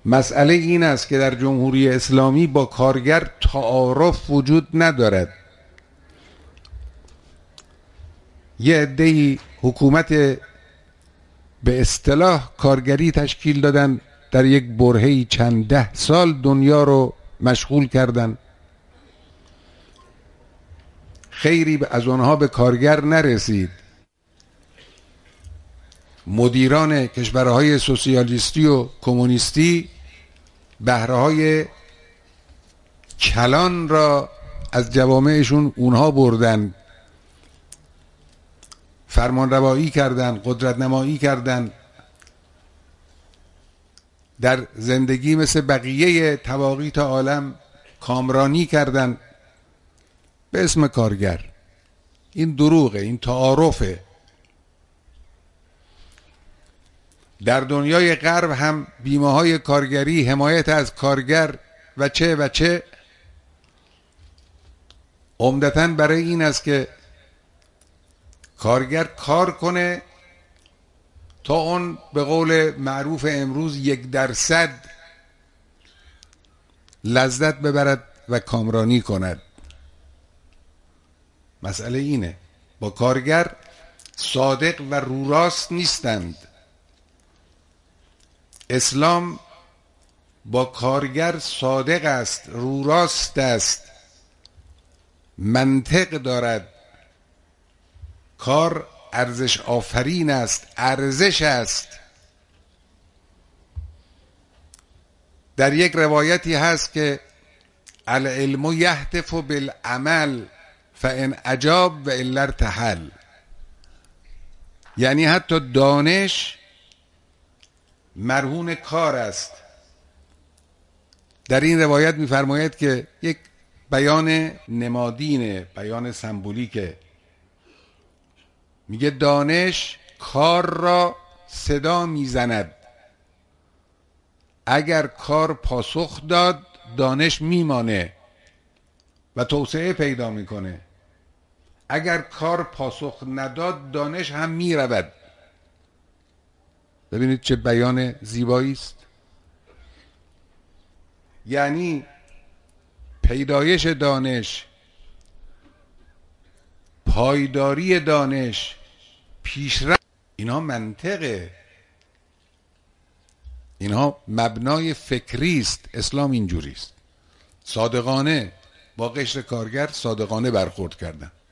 مسئله این است که در جمهوری اسلامی با کارگر تعارف وجود ندارد. یه عده‌ای حکومت به اصطلاح کارگری تشکیل دادن، در یک برهه‌ای چند 10 سال دنیا رو مشغول کردن. خیری از آنها به کارگر نرسید. مدیران کشورهای سوسیالیستی و کمونیستی بهره‌های کلان را از جوامعشون اونها بردن، فرمانروایی کردن، قدرت نمایی کردن، در زندگی مثل بقیه طواغیت عالم کامرانی کردن به اسم کارگر. این دروغه، این تعارفه. در دنیای غرب هم بیمه‌های کارگری، حمایت از کارگر و چه عمدتاً برای این است که کارگر کار کنه تا اون به قول معروف امروز 1% لذت ببرد و کامرانی کند. مسئله اینه، با کارگر صادق و روراست نیستند. اسلام با کارگر صادق است، روراست است، منطق دارد. کار ارزش آفرین است، ارزش است. در یک روایتی هست که العلم یهتف بالعمل فان اجاب و الا ارتحل. یعنی حتی دانش مرهون کار است. در این روایت می‌فرماید که یک بیان نمادینه، بیان سمبولیکه. میگه دانش کار را صدا میزند. اگر کار پاسخ داد دانش میمانه و توسعه پیدا میکنه. اگر کار پاسخ نداد دانش هم میرود. ببینید چه بیان زیبایی است. یعنی پیدایش دانش، پایداری دانش، پیشرفت، اینها منطقه، اینها مبنای فکری است. اسلام اینجوری است. صادقانه با قشر کارگر صادقانه برخورد کردن.